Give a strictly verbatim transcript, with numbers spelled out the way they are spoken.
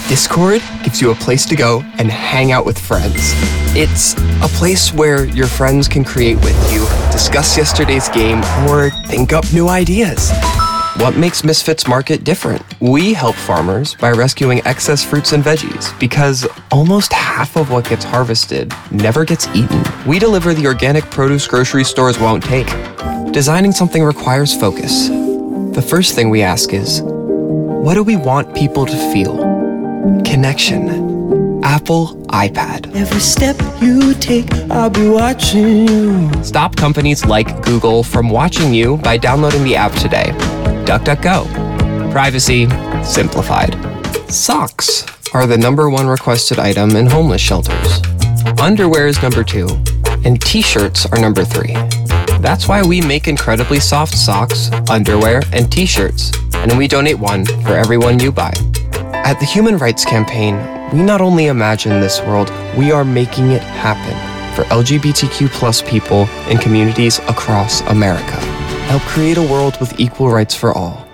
Discord gives you a place to go and hang out with friends. It's a place where your friends can create with you, discuss yesterday's game, or think up new ideas. What makes Misfits Market different? We help farmers by rescuing excess fruits and veggies because almost half of what gets harvested never gets eaten. We deliver the organic produce grocery stores won't take. Designing something requires focus. The first thing we ask is, what do we want people to feel? Connection. Apple iPad. Every step you take, I'll be watching you. Stop companies like Google from watching you by downloading the app today. DuckDuckGo. Privacy simplified. Socks are the number one requested item in homeless shelters. Underwear is number two, and t-shirts are number three. That's why we make incredibly soft socks, underwear, and t-shirts, and we donate one for every one you buy. At the Human Rights Campaign, we not only imagine this world, we are making it happen for L G B T Q plus people in communities across America. Help create a world with equal rights for all.